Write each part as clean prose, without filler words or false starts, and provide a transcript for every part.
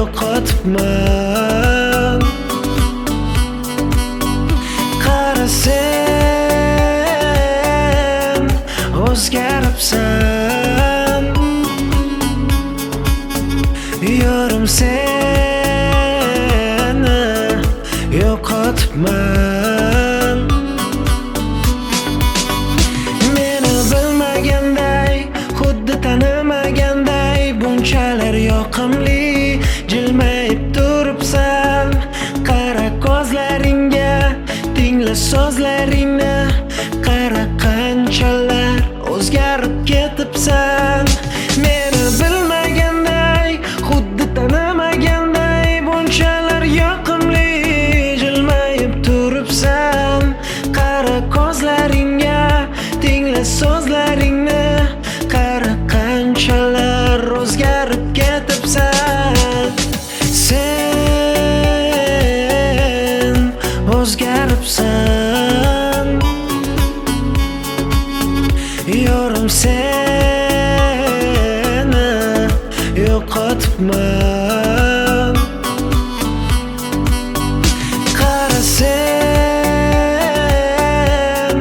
yo'qotibman. Qara sen o'zgaribsan, yorim seni yo'qotibman. Meni bilmaganday, xuddi tanimaganday, bunchalar yoqimli jilmayib turibsan. Qara ko'zlaringga, tingla so'zlaringni, qara qanchalar o'zgarib ketibsan. Meni bilmaganday, xuddi tanimaganday, bunchalar yoqimli jilmayib turibsan. Qara ko'zlaringga, tingla so'zlaringni, qara qanchalar o'zgarib ketibsan. Sen o'zgaribsan, yorim seni yo'qotibman. Qara sen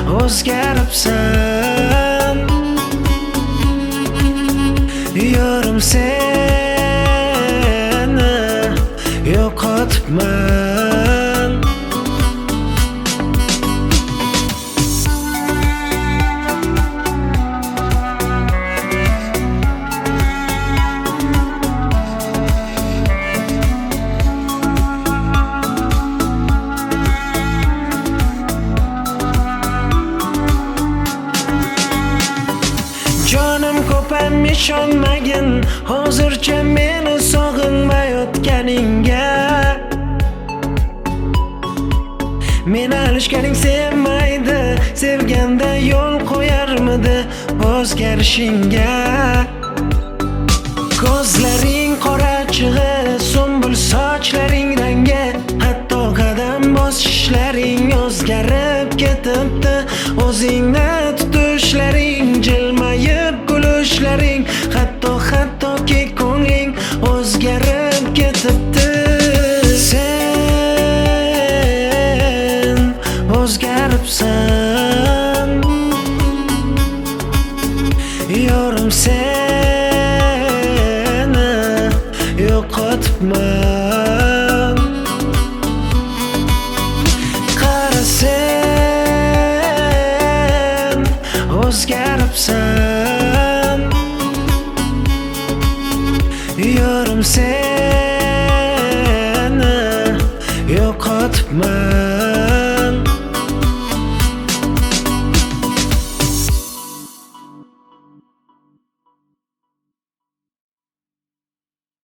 o'zgaribsan, yorim seni yo'qotibman. Jonim ko'pam ishonmagin, hozircha meni sog'inmayotganingga. Meni alishganing sevmaydi, sevganda yo'l qo'yarmidi o'zgarishingga. Ko'zlaring qorachig'i, sumbul sochlaring rangi, hatto qadam bosishlaring o'zgarib ketibdi. O'zingni tutishlaring, jilmayib kulishlaring, hattoki ko'ngling o'zgarib ketibdi. Sen o'zgaribsan, yorim seni yo'qotibman. Qara sen o'zgaribsan, yorim seni yo'qotibman.